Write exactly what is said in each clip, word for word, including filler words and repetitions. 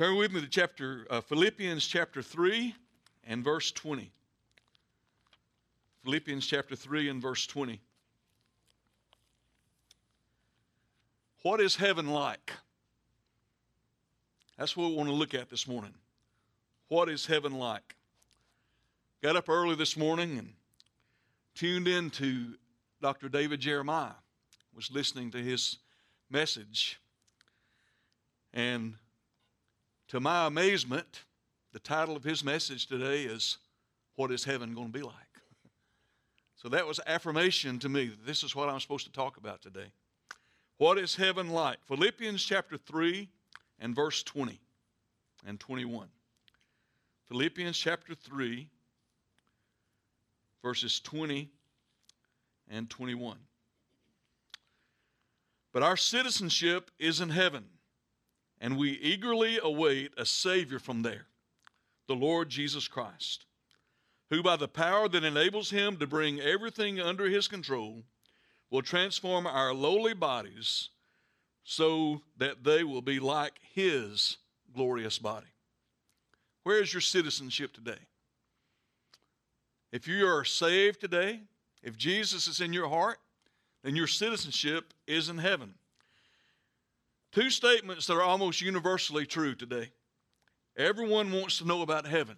Turn with me to chapter uh, Philippians chapter three and verse twenty. Philippians chapter three and verse twenty. What is heaven like? That's what we want to look at this morning. What is heaven like? Got up early this morning and tuned in to Doctor David Jeremiah. Was listening to his message. And to my amazement, the title of his message today is, What is Heaven Going to Be Like? So that was affirmation to me that this is what I'm supposed to talk about today. What is heaven like? Philippians chapter three and verse twenty and twenty-one. Philippians chapter three, verses twenty and twenty-one. But our citizenship is in heaven, and we eagerly await a Savior from there, the Lord Jesus Christ, who by the power that enables him to bring everything under his control will transform our lowly bodies so that they will be like his glorious body. Where is your citizenship today? If you are saved today, if Jesus is in your heart, then your citizenship is in heaven. Two statements that are almost universally true today. Everyone wants to know about heaven,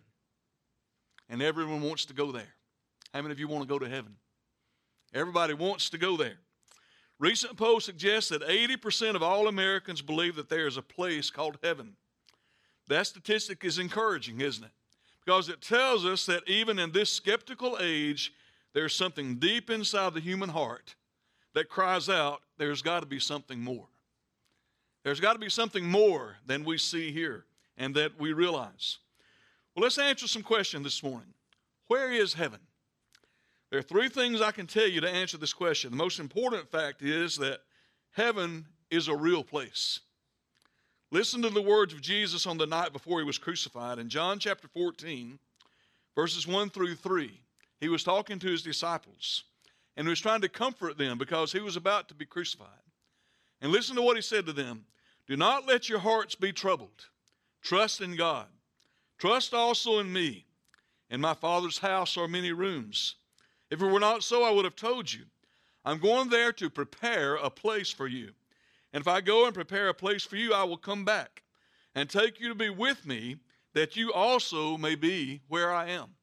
and everyone wants to go there. How many of you want to go to heaven? Everybody wants to go there. Recent polls suggest that eighty percent of all Americans believe that there is a place called heaven. That statistic is encouraging, isn't it? Because it tells us that even in this skeptical age, there's something deep inside the human heart that cries out, there's got to be something more. There's got to be something more than we see here and that we realize. Well, let's answer some questions this morning. Where is heaven? There are three things I can tell you to answer this question. The most important fact is that heaven is a real place. Listen to the words of Jesus on the night before he was crucified. In John chapter fourteen, verses one through three, he was talking to his disciples, and he was trying to comfort them because he was about to be crucified. And listen to what he said to them. Do not let your hearts be troubled. Trust in God. Trust also in me. In my Father's house are many rooms. If it were not so, I would have told you. I'm going there to prepare a place for you. And if I go and prepare a place for you, I will come back and take you to be with me, that you also may be where I am.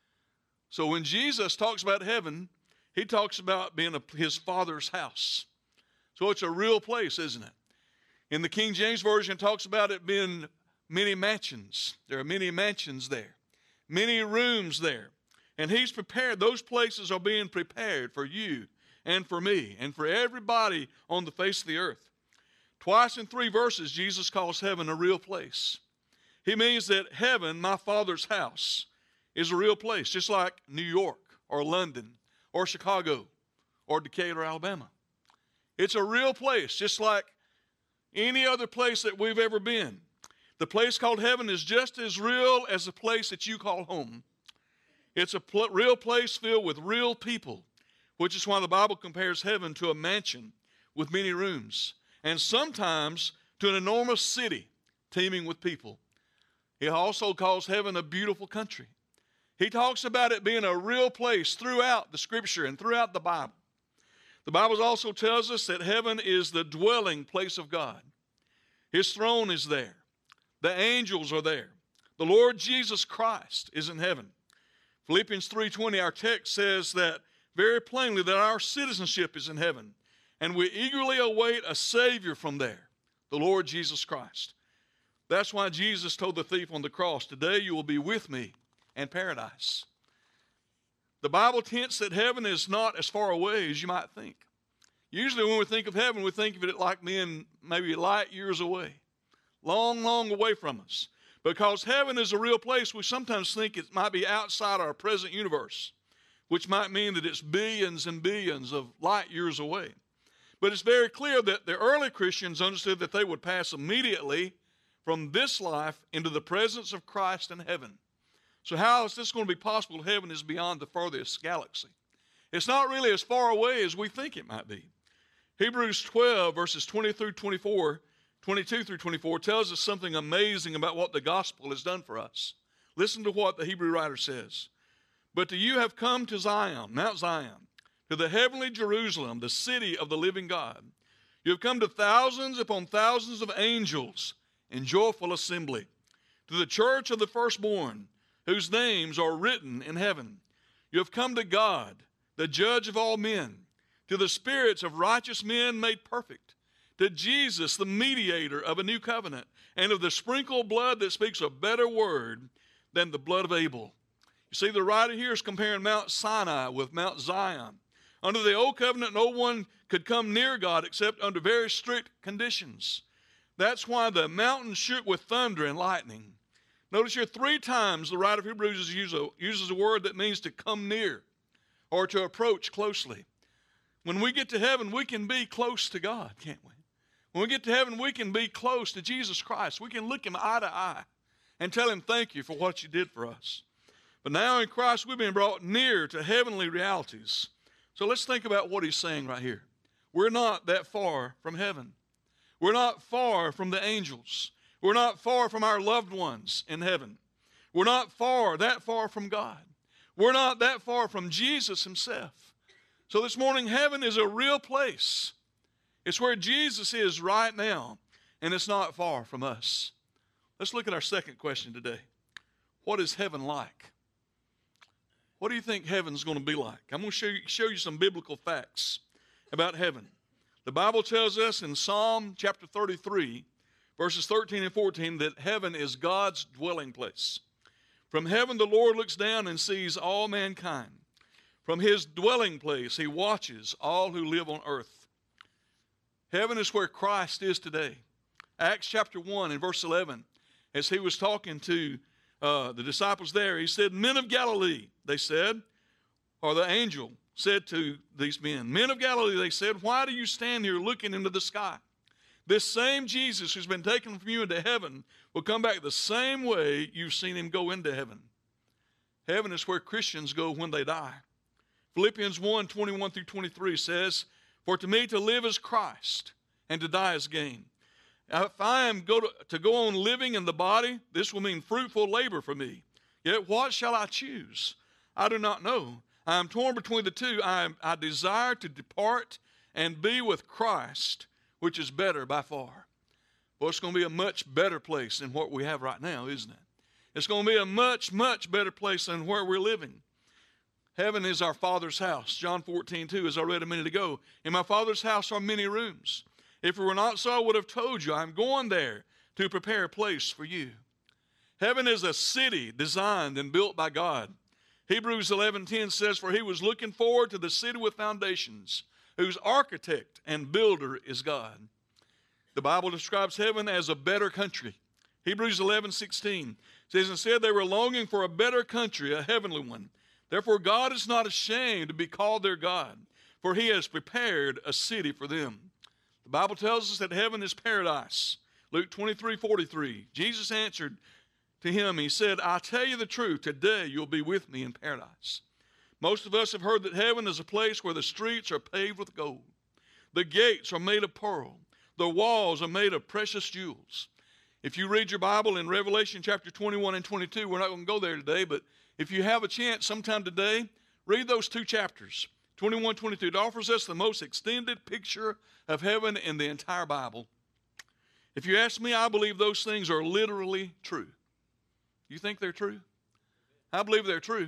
So when Jesus talks about heaven, he talks about being a, his Father's house. So it's a real place, isn't it? In the King James Version, it talks about it being many mansions. There are many mansions there, many rooms there. And he's prepared, those places are being prepared for you and for me and for everybody on the face of the earth. Twice in three verses, Jesus calls heaven a real place. He means that heaven, my Father's house, is a real place, just like New York or London or Chicago or Decatur, Alabama. It's a real place, just like any other place that we've ever been. The place called heaven is just as real as the place that you call home. It's a pl- real place filled with real people, which is why the Bible compares heaven to a mansion with many rooms, and sometimes to an enormous city teeming with people. He also calls heaven a beautiful country. He talks about it being a real place throughout the Scripture and throughout the Bible. The Bible also tells us that heaven is the dwelling place of God. His throne is there. The angels are there. The Lord Jesus Christ is in heaven. Philippians three twenty, our text says that very plainly that our citizenship is in heaven, and we eagerly await a Savior from there, the Lord Jesus Christ. That's why Jesus told the thief on the cross, today you will be with me in paradise. The Bible hints that heaven is not as far away as you might think. Usually when we think of heaven, we think of it like being maybe light years away, long, long away from us. Because heaven is a real place, we sometimes think it might be outside our present universe, which might mean that it's billions and billions of light years away. But it's very clear that the early Christians understood that they would pass immediately from this life into the presence of Christ in heaven. So how is this going to be possible? Heaven is beyond the furthest galaxy. It's not really as far away as we think it might be. Hebrews twelve, verses twenty through twenty-four, twenty-two through twenty-four tells us something amazing about what the gospel has done for us. Listen to what the Hebrew writer says. But to you have come to Zion, Mount Zion, to the heavenly Jerusalem, the city of the living God. You have come to thousands upon thousands of angels in joyful assembly, to the church of the firstborn, whose names are written in heaven. You have come to God, the judge of all men, to the spirits of righteous men made perfect, to Jesus, the mediator of a new covenant, and of the sprinkled blood that speaks a better word than the blood of Abel. You see, the writer here is comparing Mount Sinai with Mount Zion. Under the old covenant, no one could come near God except under very strict conditions. That's why the mountain shook with thunder and lightning. Notice here three times the writer of Hebrews uses a word that means to come near or to approach closely. When we get to heaven, we can be close to God, can't we? When we get to heaven, we can be close to Jesus Christ. We can look him eye to eye and tell him thank you for what you did for us. But now in Christ, we've been brought near to heavenly realities. So let's think about what he's saying right here. We're not that far from heaven. We're not far from the angels. We're not far from our loved ones in heaven. We're not far, that far from God. We're not that far from Jesus himself. So this morning, heaven is a real place. It's where Jesus is right now, and it's not far from us. Let's look at our second question today. What is heaven like? What do you think heaven's going to be like? I'm going to show you, show you some biblical facts about heaven. The Bible tells us in Psalm chapter thirty-three, verses thirteen and fourteen, that heaven is God's dwelling place. From heaven the Lord looks down and sees all mankind. From his dwelling place he watches all who live on earth. Heaven is where Christ is today. Acts chapter one and verse eleven, as he was talking to uh, the disciples there, he said, "Men of Galilee," they said, or the angel said to these men, "Men of Galilee," they said, "why do you stand here looking into the sky? This same Jesus who's been taken from you into heaven will come back the same way you've seen him go into heaven." Heaven is where Christians go when they die. Philippians one, twenty-one through twenty-three says, "For to me to live is Christ, and to die is gain. If I am go to, to go on living in the body, this will mean fruitful labor for me. Yet what shall I choose? I do not know. I am torn between the two. I, am, I desire to depart and be with Christ, which is better by far." Well, it's going to be a much better place than what we have right now, isn't it? It's going to be a much, much better place than where we're living. Heaven is our Father's house. John fourteen, two, as I read a minute ago. "In my Father's house are many rooms. If it were not so, I would have told you, I'm going there to prepare a place for you." Heaven is a city designed and built by God. Hebrews eleven ten says, "For he was looking forward to the city with foundations, whose architect and builder is God." The Bible describes heaven as a better country. Hebrews eleven sixteen says, "Instead they were longing for a better country, a heavenly one. Therefore God is not ashamed to be called their God, for he has prepared a city for them." The Bible tells us that heaven is paradise. Luke twenty-three forty-three, Jesus answered to him, he said, "I tell you the truth, today you'll be with me in paradise." Most of us have heard that heaven is a place where the streets are paved with gold. The gates are made of pearl. The walls are made of precious jewels. If you read your Bible in Revelation chapter twenty-one and twenty-two, we're not going to go there today, but if you have a chance sometime today, read those two chapters, twenty-one, twenty-two. It offers us the most extended picture of heaven in the entire Bible. If you ask me, I believe those things are literally true. You think they're true? I believe they're true.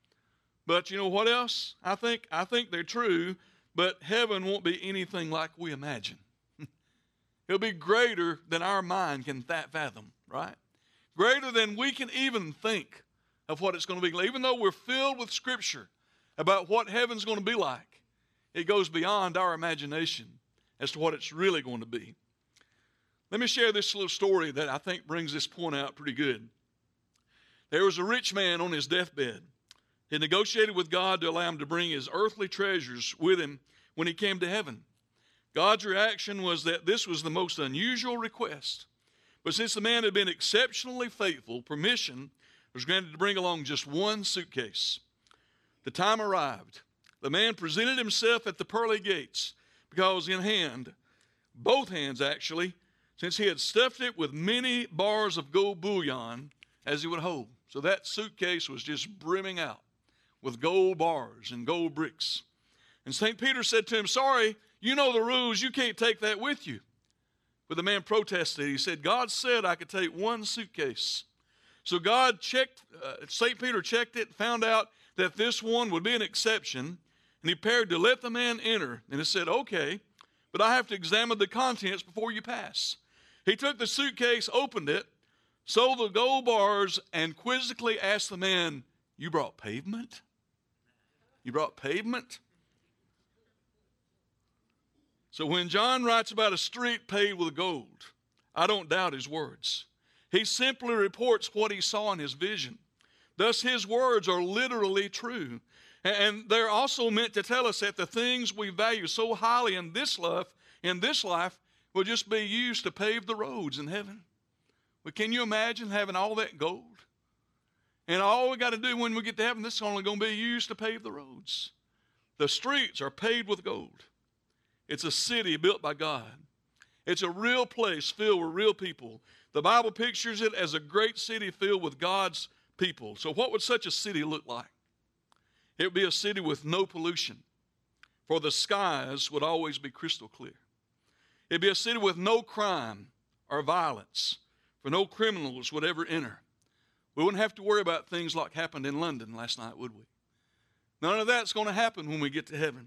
But you know what else? I think, I think they're true, but heaven won't be anything like we imagine. It'll be greater than our mind can fathom, right? Greater than we can even think of what it's going to be. Even though we're filled with Scripture about what heaven's going to be like, it goes beyond our imagination as to what it's really going to be. Let me share this little story that I think brings this point out pretty good. There was a rich man on his deathbed. He negotiated with God to allow him to bring his earthly treasures with him when he came to heaven. God's reaction was that this was the most unusual request. But since the man had been exceptionally faithful, permission was granted to bring along just one suitcase. The time arrived. The man presented himself at the pearly gates because in hand, both hands actually, since he had stuffed it with many bars of gold bullion as he would hold. So that suitcase was just brimming out with gold bars and gold bricks. And Saint Peter said to him, sorry, you know the rules. You can't take that with you. But the man protested. He said, God said I could take one suitcase. So God checked, uh, Saint Peter checked it, found out that this one would be an exception, and he prepared to let the man enter. And he said, okay, but I have to examine the contents before you pass. He took the suitcase, opened it, sold the gold bars, and quizzically asked the man, you brought pavement? You brought pavement? So when John writes about a street paved with gold, I don't doubt his words. He simply reports what he saw in his vision. Thus, his words are literally true. And they're also meant to tell us that the things we value so highly in this life, in this life, will just be used to pave the roads in heaven. But can you imagine having all that gold? And all we got to do when we get to heaven, this is only going to be used to pave the roads. The streets are paved with gold. It's a city built by God. It's a real place filled with real people. The Bible pictures it as a great city filled with God's people. So what would such a city look like? It would be a city with no pollution, for the skies would always be crystal clear. It'd be a city with no crime or violence, for no criminals would ever enter. We wouldn't have to worry about things like happened in London last night, would we? None of that's going to happen when we get to heaven.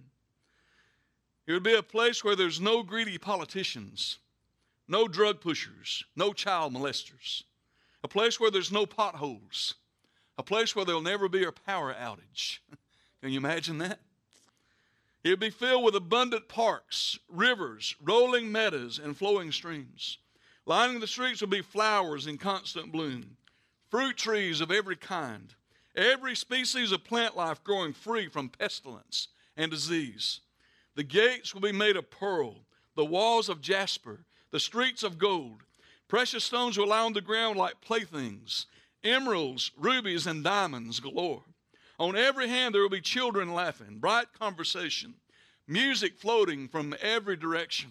It would be a place where there's no greedy politicians, no drug pushers, no child molesters. A place where there's no potholes. A place where there'll never be a power outage. Can you imagine that? It would be filled with abundant parks, rivers, rolling meadows, and flowing streams. Lining the streets would be flowers in constant bloom, fruit trees of every kind, every species of plant life growing free from pestilence and disease. The gates will be made of pearl, the walls of jasper, the streets of gold. Precious stones will lie on the ground like playthings, emeralds, rubies, and diamonds galore. On every hand there will be children laughing, bright conversation, music floating from every direction.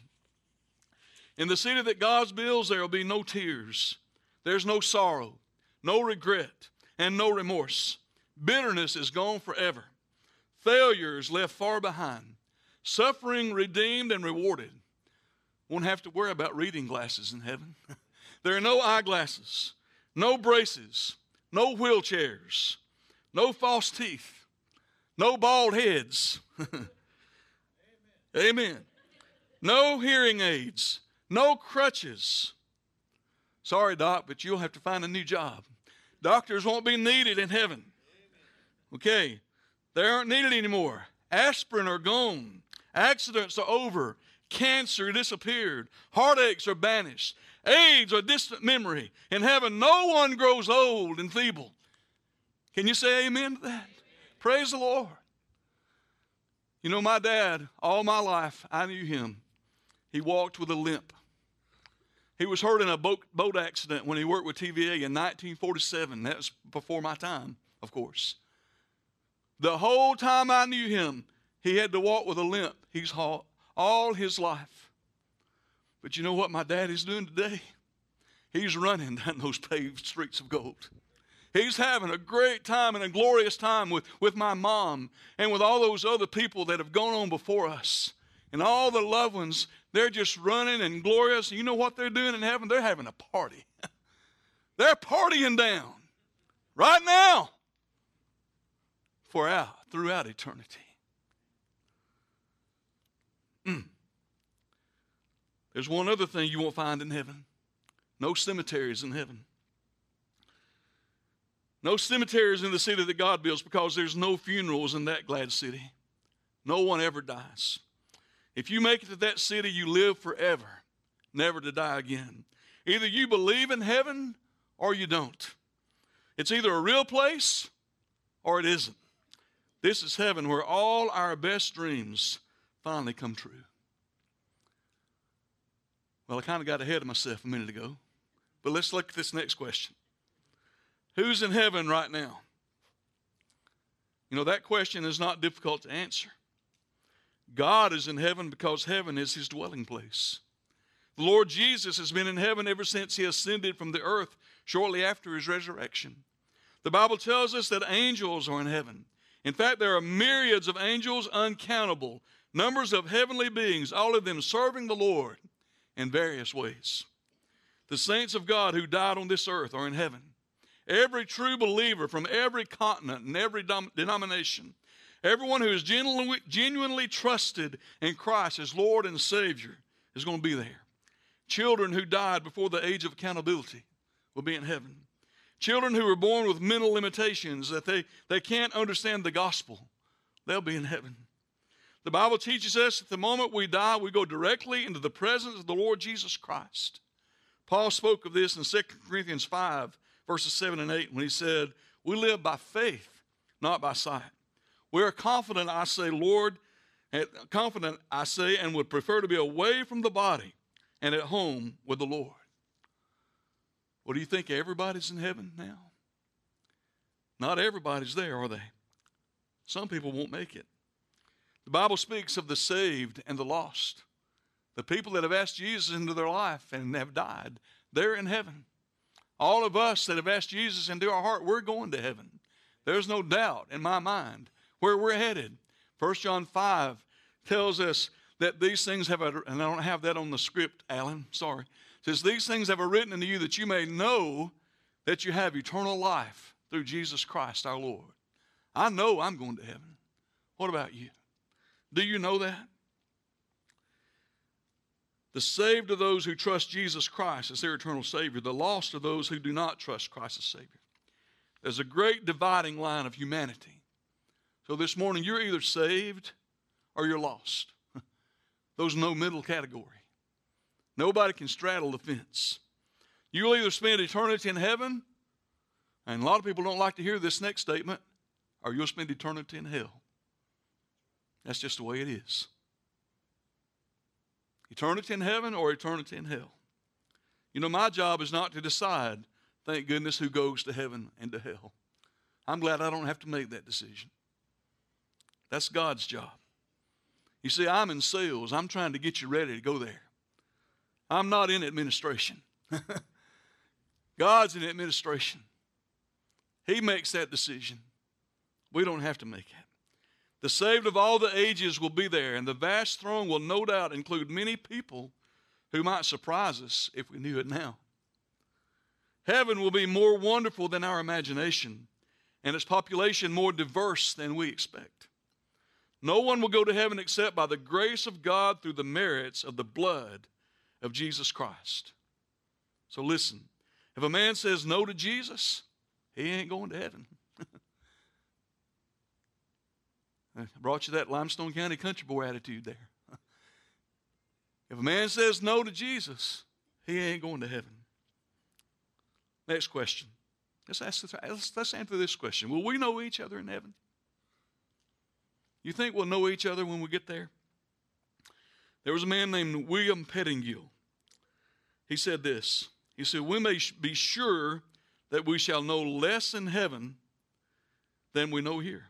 In the city that God builds, there will be no tears. There's no sorrow, no regret, and no remorse. Bitterness is gone forever. Failure is left far behind. Suffering redeemed and rewarded. Won't have to worry about reading glasses in heaven. There are no eyeglasses, no braces, no wheelchairs, no false teeth, no bald heads. Amen. Amen. No hearing aids, no crutches. Sorry, Doc, but you'll have to find a new job. Doctors won't be needed in heaven. Okay, they aren't needed anymore. Aspirin are gone. Accidents are over. Cancer disappeared. Heartaches are banished. AIDS are distant memory. In heaven, no one grows old and feeble. Can you say amen to that? Amen. Praise the Lord. You know, my dad, all my life, I knew him. He walked with a limp. He was hurt in a boat, boat accident when he worked with T V A in nineteen forty-seven. That was before my time, of course. The whole time I knew him, he had to walk with a limp. He's all, all his life. But you know what my dad is doing today? He's running down those paved streets of gold. He's having a great time and a glorious time with, with my mom and with all those other people that have gone on before us. And all the loved ones, they're just running and glorious. And you know what they're doing in heaven? They're having a party. They're partying down right now for out, throughout eternity. Mm. There's one other thing you won't find in heaven. No cemeteries in heaven. No cemeteries in the city that God builds, because there's no funerals in that glad city. No one ever dies. If you make it to that city, you live forever, never to die again. Either you believe in heaven or you don't. It's either a real place or it isn't. This is heaven, where all our best dreams finally come true. Well, I kind of got ahead of myself a minute ago, but let's look at this next question. Who's in heaven right now? You know, that question is not difficult to answer. God is in heaven because heaven is his dwelling place. The Lord Jesus has been in heaven ever since he ascended from the earth shortly after his resurrection. The Bible tells us that angels are in heaven. In fact, there are myriads of angels, uncountable, numbers of heavenly beings, all of them serving the Lord in various ways. The saints of God who died on this earth are in heaven. Every true believer from every continent and every dom- denomination, everyone who is genuinely, genuinely trusted in Christ as Lord and Savior is going to be there. Children who died before the age of accountability will be in heaven. Children who were born with mental limitations that they, they can't understand the gospel, they'll be in heaven. The Bible teaches us that the moment we die, we go directly into the presence of the Lord Jesus Christ. Paul spoke of this in Second Corinthians five, verses seven and eight, when he said, we live by faith, not by sight. We are confident, I say, Lord, confident, I say, and would prefer to be away from the body and at home with the Lord. Well, do you think everybody's in heaven now? Not everybody's there, are they? Some people won't make it. The Bible speaks of the saved and the lost. The people that have asked Jesus into their life and have died, they're in heaven. All of us that have asked Jesus into our heart, we're going to heaven. There's no doubt in my mind where we're headed. First John five tells us that these things have, a, and I don't have that on the script, Alan, sorry. It says, these things have I written unto you that you may know that you have eternal life through Jesus Christ our Lord. I know I'm going to heaven. What about you? Do you know that? The saved are those who trust Jesus Christ as their eternal Savior. The lost are those who do not trust Christ as Savior. There's a great dividing line of humanity. So this morning, you're either saved or you're lost. There's no middle category. Nobody can straddle the fence. You'll either spend eternity in heaven, and a lot of people don't like to hear this next statement, or you'll spend eternity in hell. That's just the way it is. Eternity in heaven or eternity in hell. You know, my job is not to decide, thank goodness, who goes to heaven and to hell. I'm glad I don't have to make that decision. That's God's job. You see, I'm in sales. I'm trying to get you ready to go there. I'm not in administration. God's in administration. He makes that decision. We don't have to make it. The saved of all the ages will be there, and the vast throne will no doubt include many people who might surprise us if we knew it now. Heaven will be more wonderful than our imagination, and its population more diverse than we expect. No one will go to heaven except by the grace of God through the merits of the blood of Jesus Christ. So listen, if a man says no to Jesus, he ain't going to heaven. I brought you that Limestone County country boy attitude there. If a man says no to Jesus, he ain't going to heaven. Next question. Let's, ask this, let's, let's answer this question. Will we know each other in heaven? You think we'll know each other when we get there? There was a man named William Pettingill. He said this. He said, we may be sure that we shall know less in heaven than we know here.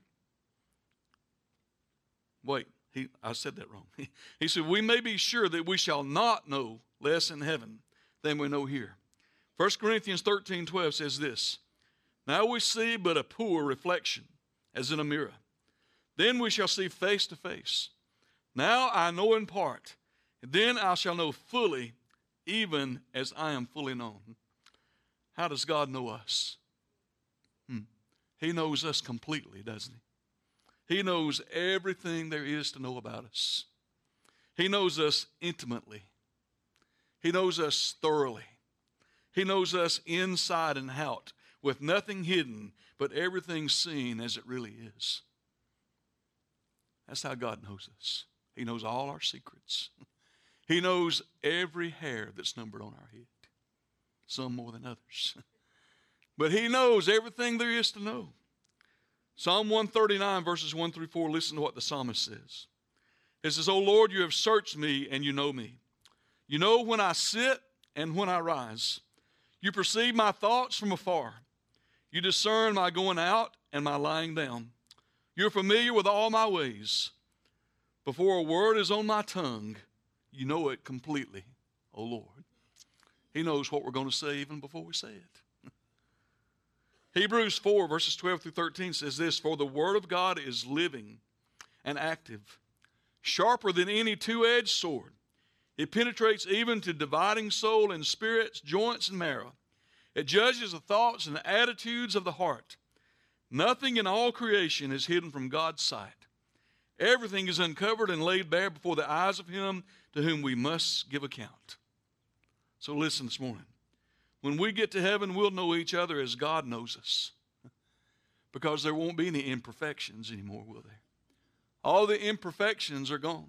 Wait, he, I said that wrong. He, he said, we may be sure that we shall not know less in heaven than we know here. First Corinthians thirteen twelve says this, now we see but a poor reflection, as in a mirror. Then we shall see face to face. Now I know in part, and then I shall know fully, even as I am fully known. How does God know us? Hmm. He knows us completely, doesn't he? He knows everything there is to know about us. He knows us intimately. He knows us thoroughly. He knows us inside and out, with nothing hidden, but everything seen as it really is. That's how God knows us. He knows all our secrets. He knows every hair that's numbered on our head, some more than others. But he knows everything there is to know. Psalm one thirty-nine, verses one through four, listen to what the psalmist says. It says, O Lord, you have searched me and you know me. You know when I sit and when I rise. You perceive my thoughts from afar. You discern my going out and my lying down. You're familiar with all my ways. Before a word is on my tongue, you know it completely, O Lord. He knows what we're going to say even before we say it. Hebrews four, verses twelve through thirteen says this, "For the word of God is living and active, sharper than any two-edged sword. It penetrates even to dividing soul and spirits, joints and marrow. It judges the thoughts and attitudes of the heart. Nothing in all creation is hidden from God's sight. Everything is uncovered and laid bare before the eyes of him to whom we must give account." So listen this morning. When we get to heaven, we'll know each other as God knows us, because there won't be any imperfections anymore, will there? All the imperfections are gone.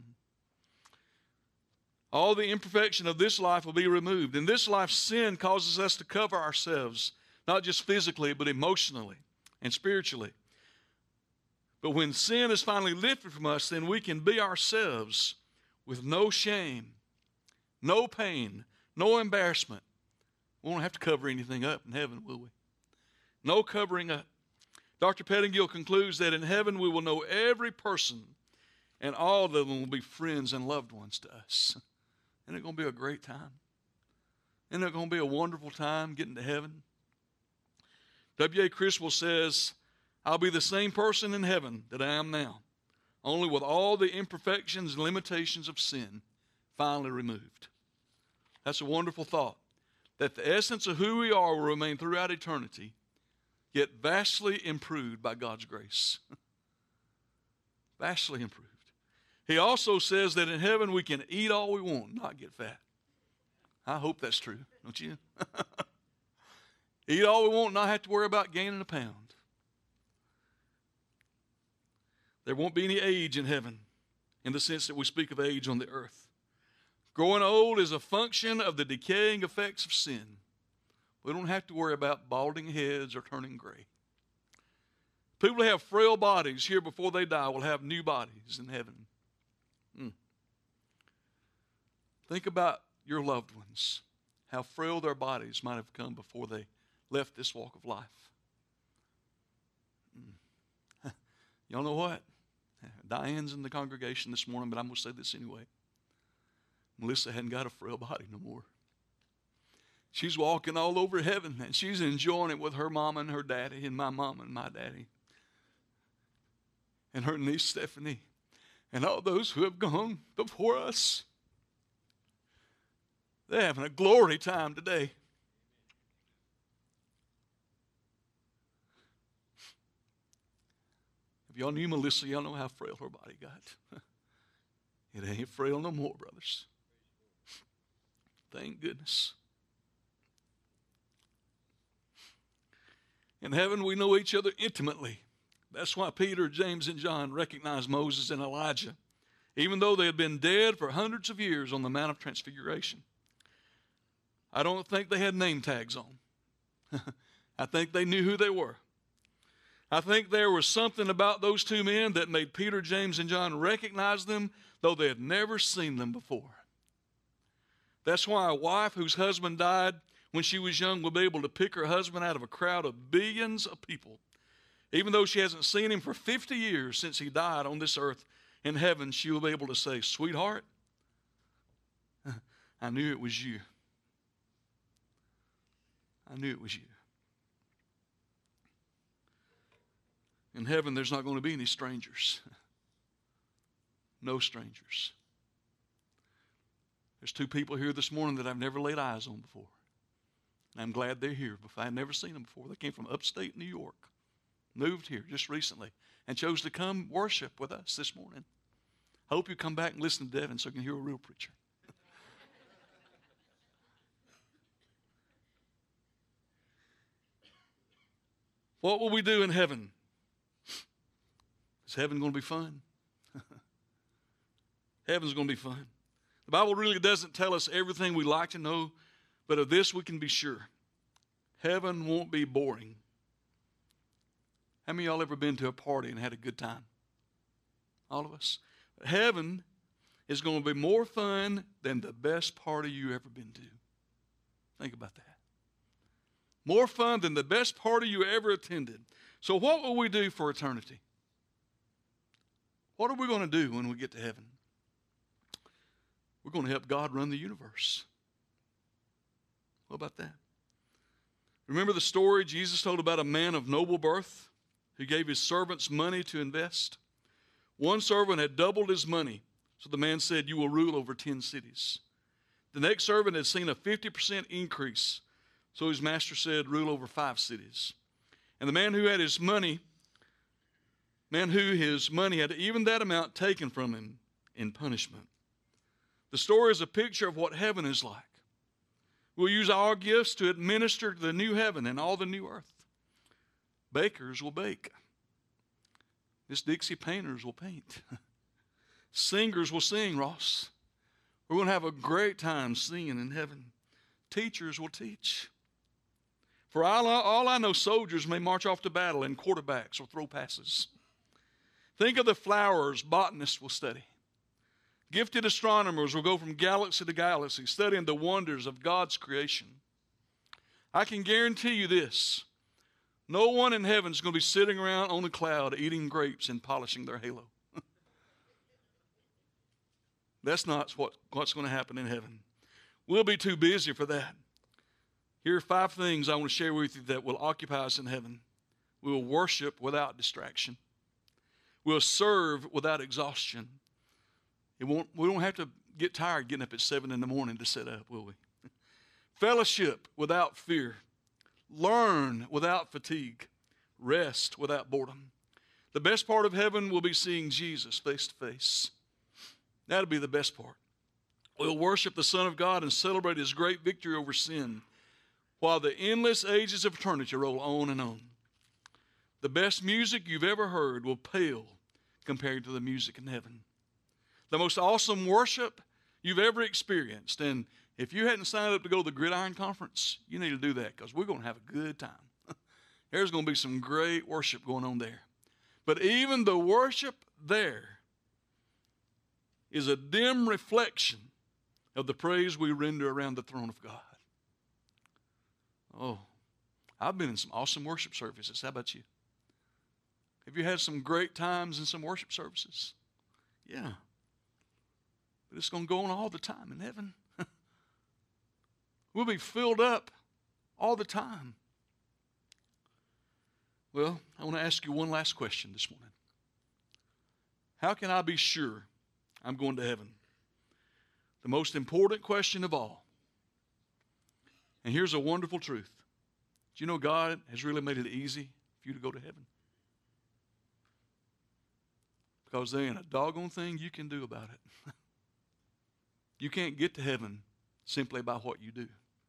All the imperfection of this life will be removed. In this life, sin causes us to cover ourselves, not just physically, but emotionally and spiritually. But when sin is finally lifted from us, then we can be ourselves with no shame, no pain, no embarrassment. We won't have to cover anything up in heaven, will we? No covering up. Doctor Pettingill concludes that in heaven we will know every person, and all of them will be friends and loved ones to us. Isn't it going to be a great time? Isn't it going to be a wonderful time getting to heaven? W A Criswell says, "I'll be the same person in heaven that I am now, only with all the imperfections and limitations of sin finally removed." That's a wonderful thought, that the essence of who we are will remain throughout eternity, yet vastly improved by God's grace. Vastly improved. He also says that in heaven we can eat all we want, not get fat. I hope that's true, don't you? Eat all we want, not have to worry about gaining a pound. There won't be any age in heaven in the sense that we speak of age on the earth. Growing old is a function of the decaying effects of sin. We don't have to worry about balding heads or turning gray. People who have frail bodies here before they die will have new bodies in heaven. Hmm. Think about your loved ones, how frail their bodies might have come before they left this walk of life. Hmm. Y'all know what? Diane's in the congregation this morning, but I'm going to say this anyway. Melissa hadn't got a frail body no more. She's walking all over heaven, and she's enjoying it with her mama and her daddy, and my mama and my daddy, and her niece Stephanie, and all those who have gone before us. They're having a glory time today. If y'all knew Melissa, y'all know how frail her body got. It ain't frail no more, brothers. Thank goodness. In heaven, we know each other intimately. That's why Peter, James, and John recognized Moses and Elijah, even though they had been dead for hundreds of years on the Mount of Transfiguration. I don't think they had name tags on. I think they knew who they were. I think there was something about those two men that made Peter, James, and John recognize them, though they had never seen them before. That's why a wife whose husband died when she was young will be able to pick her husband out of a crowd of billions of people. Even though she hasn't seen him for fifty years since he died on this earth, in heaven she will be able to say, "Sweetheart, I knew it was you. I knew it was you." In heaven, there's not going to be any strangers. No strangers. There's two people here this morning that I've never laid eyes on before. And I'm glad they're here. If I had never seen them before, they came from upstate New York, moved here just recently, and chose to come worship with us this morning. I hope you come back and listen to Devin so you can hear a real preacher. What will we do in heaven? Is heaven going to be fun? Heaven's going to be fun. The Bible really doesn't tell us everything we like to know, but of this we can be sure. Heaven won't be boring. How many of y'all ever been to a party and had a good time? All of us. Heaven is going to be more fun than the best party you ever been to. Think about that. More fun than the best party you ever attended. So what will we do for eternity? What are we going to do when we get to heaven? We're going to help God run the universe. about that? Remember the story Jesus told about a man of noble birth who gave his servants money to invest? One servant had doubled his money, so the man said, you will rule over ten cities. The next servant had seen a fifty percent increase, so his master said, rule over five cities. And the man who had his money, man who his money had even that amount taken from him in punishment. The story is a picture of what heaven is like. We'll use our gifts to administer to the new heaven and all the new earth. Bakers will bake. Miss Dixie painters will paint. Singers will sing, Ross. We're going to have a great time singing in heaven. Teachers will teach. For all I, all I know, soldiers may march off to battle and quarterbacks will throw passes. Think of the flowers botanists will study. Gifted astronomers will go from galaxy to galaxy, studying the wonders of God's creation. I can guarantee you this. No one in heaven is going to be sitting around on a cloud eating grapes and polishing their halo. That's not what, what's going to happen in heaven. We'll be too busy for that. Here are five things I want to share with you that will occupy us in heaven. We will worship without distraction. We'll serve without exhaustion. It won't, we don't have to get tired getting up at seven in the morning to set up, will we? Fellowship without fear. Learn without fatigue. Rest without boredom. The best part of heaven will be seeing Jesus face to face. That'll be the best part. We'll worship the Son of God and celebrate his great victory over sin while the endless ages of eternity roll on and on. The best music you've ever heard will pale compared to the music in heaven. The most awesome worship you've ever experienced. And if you hadn't signed up to go to the Gridiron Conference, you need to do that because we're going to have a good time. There's going to be some great worship going on there. But even the worship there is a dim reflection of the praise we render around the throne of God. Oh, I've been in some awesome worship services. How about you? Have you had some great times in some worship services? Yeah. But it's going to go on all the time in heaven. We'll be filled up all the time. Well, I want to ask you one last question this morning. How can I be sure I'm going to heaven? The most important question of all. And here's a wonderful truth. Do you know God has really made it easy for you to go to heaven? Because there ain't a doggone thing you can do about it. You can't get to heaven simply by what you do.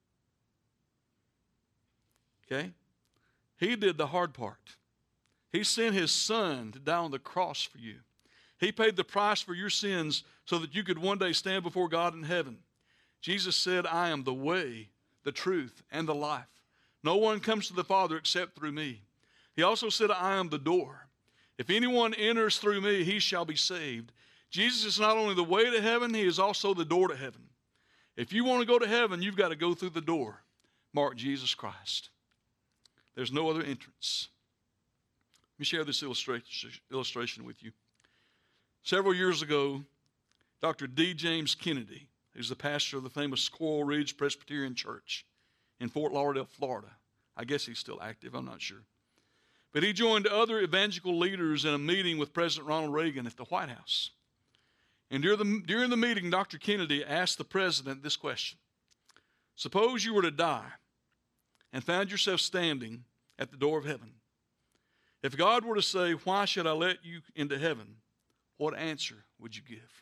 Okay? He did the hard part. He sent his son to die on the cross for you. He paid the price for your sins so that you could one day stand before God in heaven. Jesus said, I am the way, the truth, and the life. No one comes to the Father except through me. He also said, I am the door. If anyone enters through me, he shall be saved. Jesus is not only the way to heaven, he is also the door to heaven. If you want to go to heaven, you've got to go through the door marked Jesus Christ. There's no other entrance. Let me share this illustration, illustration with you. Several years ago, Doctor D. James Kennedy, who's the pastor of the famous Squirrel Ridge Presbyterian Church in Fort Lauderdale, Florida. I guess he's still active, I'm not sure. But he joined other evangelical leaders in a meeting with President Ronald Reagan at the White House. And during the, during the meeting, Doctor Kennedy asked the president this question. Suppose you were to die and found yourself standing at the door of heaven. If God were to say, why should I let you into heaven? What answer would you give?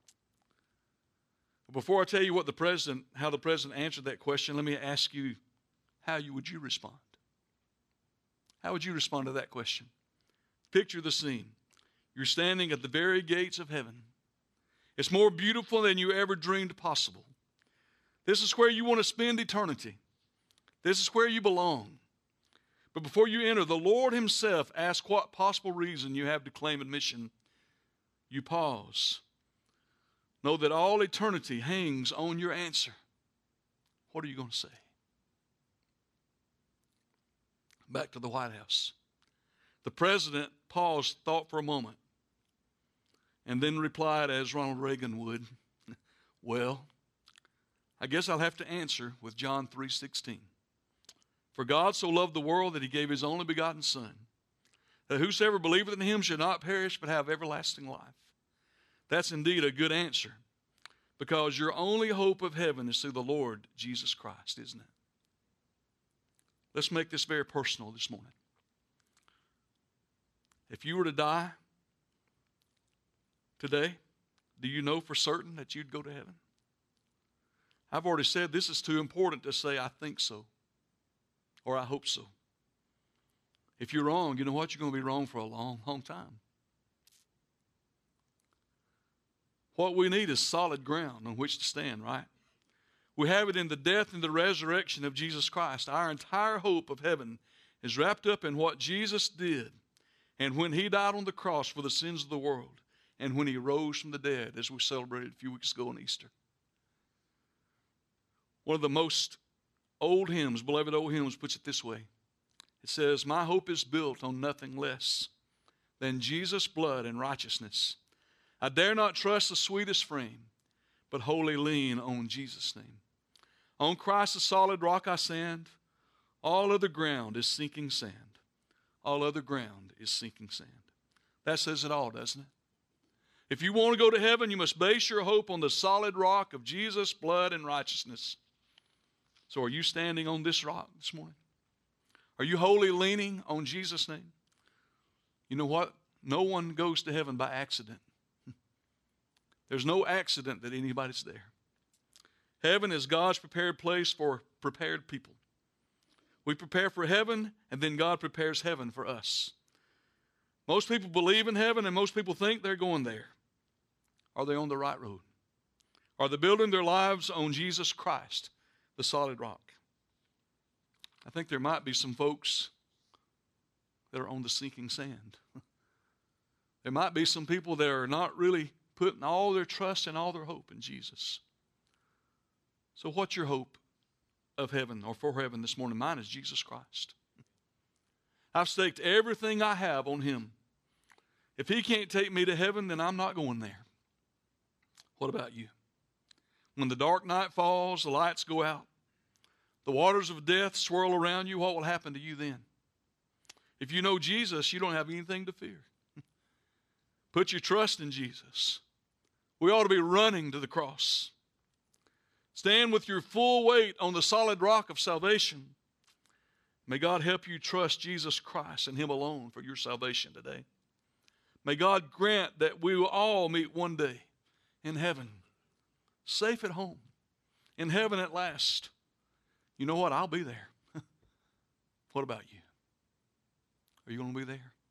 Before I tell you what the president, how the president answered that question, let me ask you, how you, would you respond? How would you respond to that question? Picture the scene. You're standing at the very gates of heaven. It's more beautiful than you ever dreamed possible. This is where you want to spend eternity. This is where you belong. But before you enter, the Lord himself asks what possible reason you have to claim admission. You pause. Know that all eternity hangs on your answer. What are you going to say? Back to the White House. The president paused, thought for a moment, and then replied as Ronald Reagan would, well, I guess I'll have to answer with John three sixteen. For God so loved the world that he gave his only begotten Son, that whosoever believeth in him should not perish but have everlasting life. That's indeed a good answer, because your only hope of heaven is through the Lord Jesus Christ, isn't it? Let's make this very personal this morning. If you were to die today, do you know for certain that you'd go to heaven? I've already said this is too important to say I think so or I hope so. If you're wrong, you know what? You're going to be wrong for a long, long time. What we need is solid ground on which to stand, right? We have it in the death and the resurrection of Jesus Christ. Our entire hope of heaven is wrapped up in what Jesus did and when he died on the cross for the sins of the world and when he rose from the dead, as we celebrated a few weeks ago on Easter. One of the most old hymns, beloved old hymns, puts it this way. It says, my hope is built on nothing less than Jesus' blood and righteousness. I dare not trust the sweetest frame, but wholly lean on Jesus' name. On Christ the solid rock I stand. All other ground is sinking sand. All other ground is sinking sand. That says it all, doesn't it? If you want to go to heaven, you must base your hope on the solid rock of Jesus' blood and righteousness. So are you standing on this rock this morning? Are you wholly leaning on Jesus' name? You know what? No one goes to heaven by accident. There's no accident that anybody's there. Heaven is God's prepared place for prepared people. We prepare for heaven, and then God prepares heaven for us. Most people believe in heaven, and most people think they're going there. Are they on the right road? Are they building their lives on Jesus Christ, the solid rock? I think there might be some folks that are on the sinking sand. There might be some people that are not really putting all their trust and all their hope in Jesus. So what's your hope of heaven or for heaven this morning? Mine is Jesus Christ. I've staked everything I have on him. If he can't take me to heaven, then I'm not going there. What about you? When the dark night falls, the lights go out, the waters of death swirl around you, what will happen to you then? If you know Jesus, you don't have anything to fear. Put your trust in Jesus. We ought to be running to the cross. Stand with your full weight on the solid rock of salvation. May God help you trust Jesus Christ and him alone for your salvation today. May God grant that we will all meet one day in heaven, safe at home, in heaven at last. You know what? I'll be there. What about you? Are you going to be there?